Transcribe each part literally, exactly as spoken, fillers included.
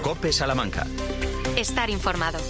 COPE Salamanca. Estar informado.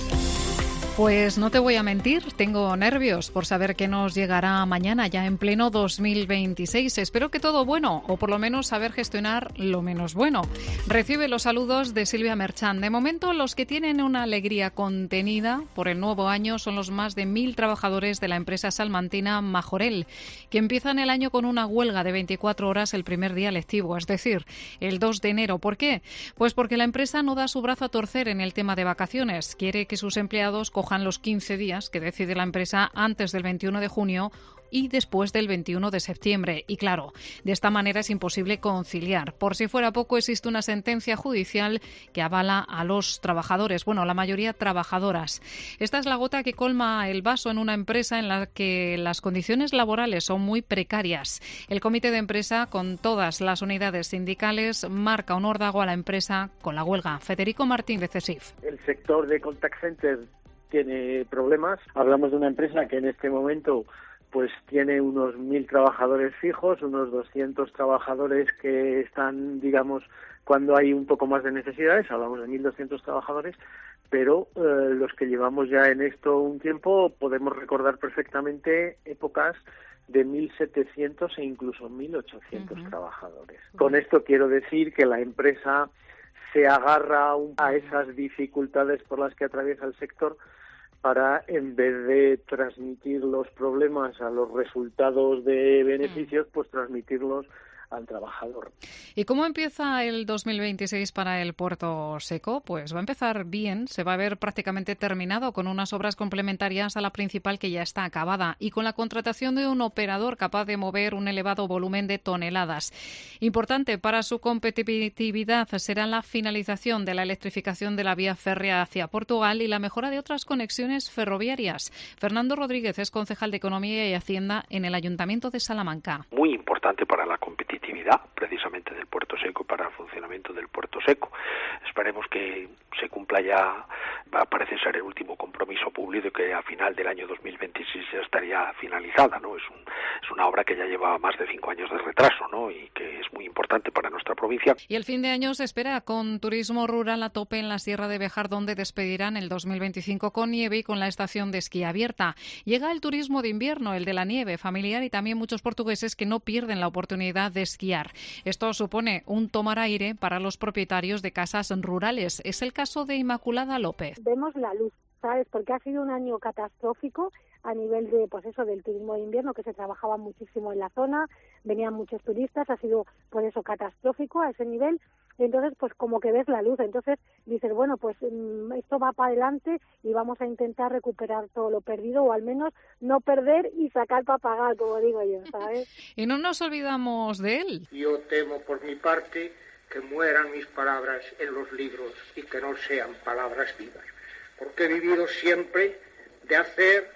Pues no te voy a mentir, tengo nervios por saber qué nos llegará mañana, ya en pleno dos mil veintiséis. Espero que todo bueno, o por lo menos saber gestionar lo menos bueno. Recibe los saludos de Silvia Merchán. De momento, los que tienen una alegría contenida por el nuevo año son los más de mil trabajadores de la empresa salmantina Majorel, que empiezan el año con una huelga de veinticuatro horas el primer día lectivo, es decir, el dos de enero. ¿Por qué? Pues porque la empresa no da su brazo a torcer en el tema de vacaciones. Quiere que sus empleados cojan los quince días que decide la empresa antes del veintiuno de junio y después del veintiuno de septiembre. Y claro, de esta manera es imposible conciliar. Por si fuera poco, existe una sentencia judicial que avala a los trabajadores, bueno, la mayoría trabajadoras. Esta es la gota que colma el vaso en una empresa en la que las condiciones laborales son muy precarias. El comité de empresa, con todas las unidades sindicales, marca un órdago a la empresa con la huelga. Federico Martín, de CESIF. El sector de contact center tiene problemas. Hablamos de una empresa que en este momento pues tiene unos mil trabajadores fijos, unos doscientos trabajadores que están, digamos, cuando hay un poco más de necesidades, hablamos de mil doscientos trabajadores, pero eh, los que llevamos ya en esto un tiempo podemos recordar perfectamente épocas de mil setecientos e incluso mil ochocientos uh-huh. trabajadores. Con esto quiero decir que la empresa se agarra a esas dificultades por las que atraviesa el sector para, en vez de transmitir los problemas a los resultados de beneficios, pues transmitirlos al trabajador. ¿Y cómo empieza el dos mil veintiséis para el Puerto Seco? Pues va a empezar bien, se va a ver prácticamente terminado con unas obras complementarias a la principal que ya está acabada y con la contratación de un operador capaz de mover un elevado volumen de toneladas. Importante para su competitividad será la finalización de la electrificación de la vía férrea hacia Portugal y la mejora de otras conexiones ferroviarias. Fernando Rodríguez es concejal de Economía y Hacienda en el Ayuntamiento de Salamanca. Muy importante para la competitividad precisamente del Puerto Seco, para el funcionamiento del Puerto Seco. Esperemos que se cumpla ya, parece ser el último compromiso público, que a final del año dos mil veintiséis ya estaría finalizada, ¿no? Es, un, es una obra que ya lleva más de cinco años de retraso, ¿no? Y que es muy importante para nuestra provincia. Y el fin de año se espera con turismo rural a tope en la Sierra de Béjar, donde despedirán el dos mil veinticinco con nieve y con la estación de esquí abierta. Llega el turismo de invierno, el de la nieve familiar, y también muchos portugueses que no pierden la oportunidad de esquiar. Esto supone un tomar aire para los propietarios de casas rurales. Es el caso de Inmaculada López. Vemos la luz, ¿sabes? Porque ha sido un año catastrófico a nivel de, pues eso, del turismo de invierno, que se trabajaba muchísimo en la zona, venían muchos turistas, ha sido, pues eso, catastrófico a ese nivel. Entonces, pues como que ves la luz, entonces dices, bueno, pues esto va para adelante y vamos a intentar recuperar todo lo perdido, o al menos no perder y sacar para pagar, como digo yo, ¿sabes? Y no nos olvidamos de él. Yo temo por mi parte que mueran mis palabras en los libros y que no sean palabras vivas, porque he vivido siempre de hacer,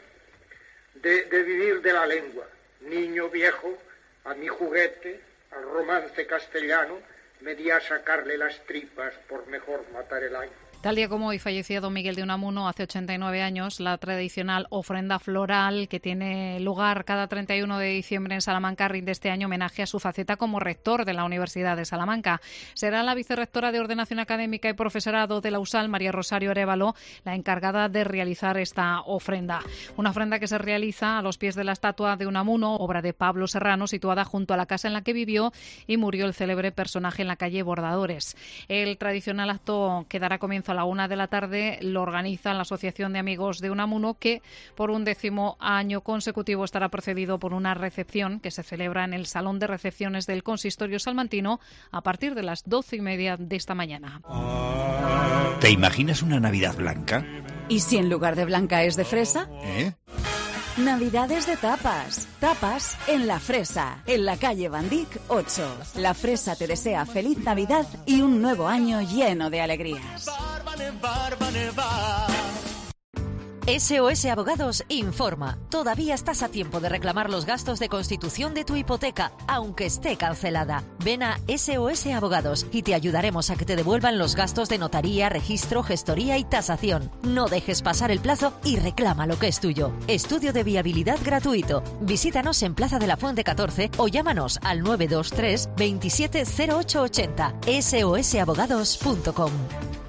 de, de vivir de la lengua, niño viejo, a mi juguete, al romance castellano, me di a sacarle las tripas por mejor matar el año. Tal día como hoy fallecía don Miguel de Unamuno hace ochenta y nueve años, la tradicional ofrenda floral que tiene lugar cada treinta y uno de diciembre en Salamanca rinde este año homenaje a su faceta como rector de la Universidad de Salamanca. Será la vicerrectora de Ordenación Académica y Profesorado de la U S A L, María Rosario Arévalo, la encargada de realizar esta ofrenda. Una ofrenda que se realiza a los pies de la estatua de Unamuno, obra de Pablo Serrano, situada junto a la casa en la que vivió y murió el célebre personaje en la calle Bordadores. El tradicional acto que dará comienzo a la una de la tarde lo organiza la Asociación de Amigos de Unamuno, que por un décimo año consecutivo estará precedido por una recepción que se celebra en el Salón de Recepciones del Consistorio Salmantino a partir de las doce y media de esta mañana. ¿Te imaginas una Navidad blanca? ¿Y si en lugar de blanca es de fresa? ¿Eh? Navidades de tapas. Tapas en La Fresa, en la calle Bandic ocho. La Fresa te desea feliz Navidad y un nuevo año lleno de alegrías. S O S Abogados informa. Todavía estás a tiempo de reclamar los gastos de constitución de tu hipoteca, aunque esté cancelada. Ven a S O S Abogados y te ayudaremos a que te devuelvan los gastos de notaría, registro, gestoría y tasación. No dejes pasar el plazo y reclama lo que es tuyo. Estudio de viabilidad gratuito. Visítanos en Plaza de la Fuente catorce o llámanos al nueve dos tres veintisiete cero ocho ochenta. S O S abogados punto com.